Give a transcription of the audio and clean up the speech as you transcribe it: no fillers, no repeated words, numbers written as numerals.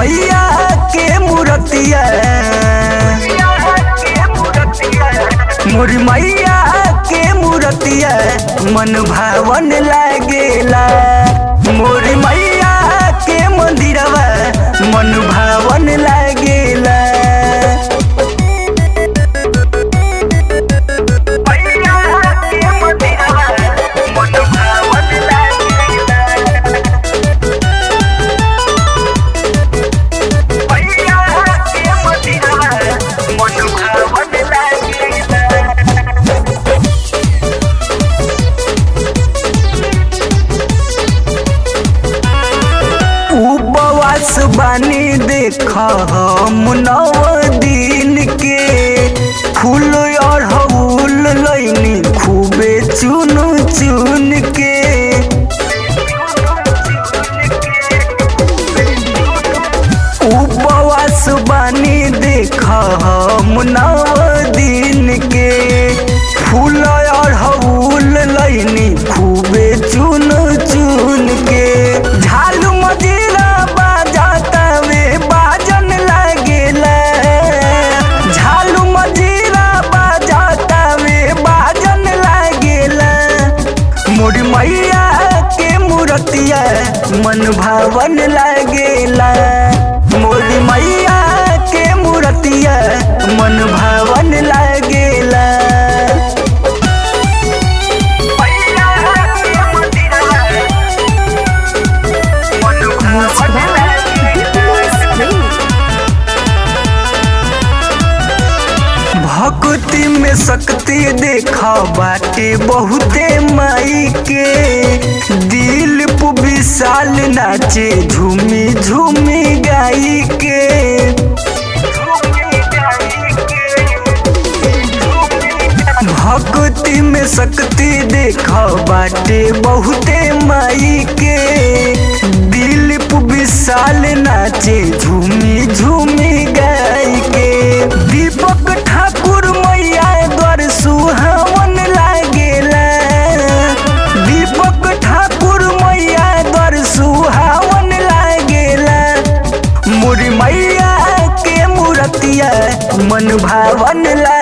मैया के मूर्तिया मोरी मैया के मूर्तिया मन भावन लागेला। मोरी मैया के मंदिरवा मन भावन लागेला। उपवास बानी देखा हम 9 दिन के फूल अड़हुल लैनी खूबे चुन चुन के। उपवास बानी देखा हम 9 दिन के फूल अड़हुल लैनी खूबे चुन चुन के। झालू मजीरा बाजातावे बाजन लागेला। झालू मजीरा बाजातावे बाजन लागेला। मोरी मैया के मूर्तिया मन भावन लागेला। मोरी मैया के मूर्तिया मन भावन लागेला। भक्ति में शक्ति देखा बाटे बहुते माई के। दिल पु विशाल नाचे झूमी झूमी गाई के। भक्ति में शक्ति देखा बाटे बहुते माई के। दिल पु विशाल नाचे झूमी झूमी गाई के। दीपक ठाकुर मैया द्वार सुहावन लागेला। दीपक ठाकुर मैया द्वार सुहावन लागेला। मोरी मैया के मूर्तिया मन भावन लागेला।